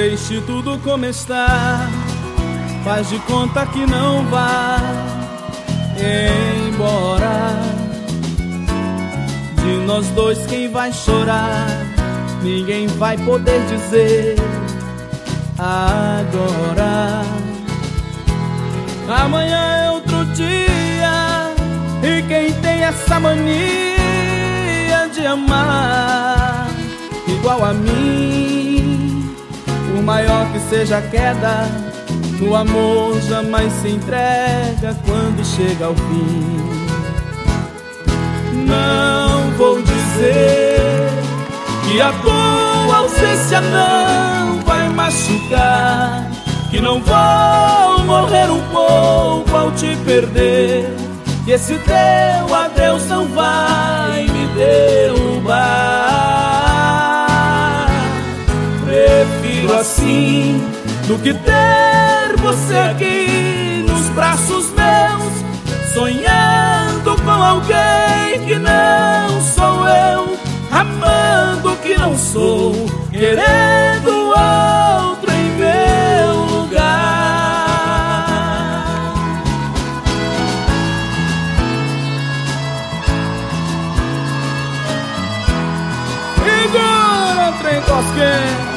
Deixe tudo como está, faz de conta que não vai embora. De nós dois quem vai chorar, ninguém vai poder dizer agora. Amanhã é outro dia, e quem tem essa mania de amar igual a mim, por maior que seja a queda, no amor jamais se entrega quando chega ao fim. Não vou dizer que a tua ausência não vai machucar, que não vou morrer um pouco ao te perder, que esse teu adeus não vai me derrubar. Prefiro assim do que ter você aqui nos braços meus, sonhando com alguém que não sou eu, amando o que não sou, querendo outro em meu lugar. Segura o trem tosquinho.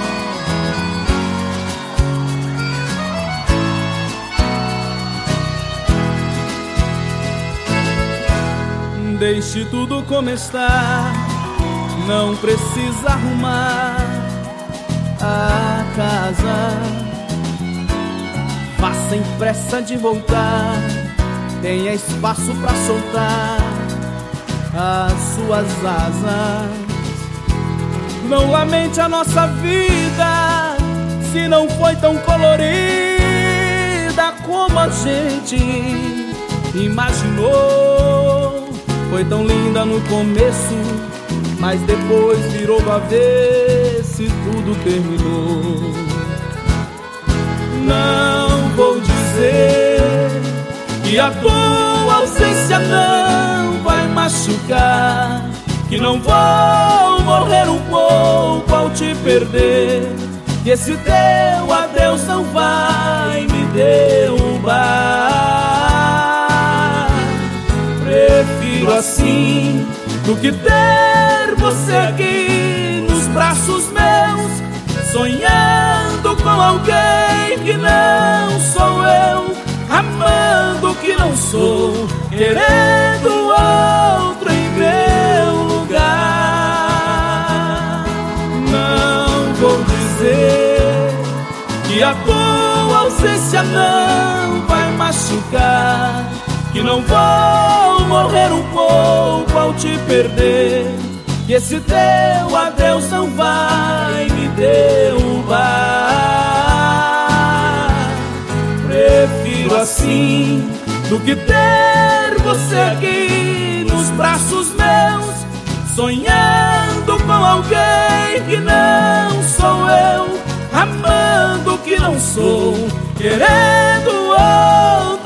Deixe tudo como está, não precisa arrumar a casa. Vá sem pressa de voltar, tenha espaço pra soltar as suas asas. Não lamente a nossa vida, se não foi tão colorida como a gente imaginou. Foi tão linda no começo, mas depois virou do avesso e tudo terminou. Não vou dizer que a tua ausência não vai machucar, que não vou morrer um pouco ao te perder, que esse teu adeus não vai me derrubar. Prefiro assim do que ter você aqui nos braços meus, sonhando com alguém que não sou eu, amando o que não sou, querendo outro em meu lugar. Não vou dizer que a tua ausência não vai machucar, que não vou morrer um pouco ao te perder, que esse teu adeus não vai me derrubar. Prefiro assim do que ter você aqui nos braços meus, sonhando com alguém que não sou eu, amando o que não sou, querendo outro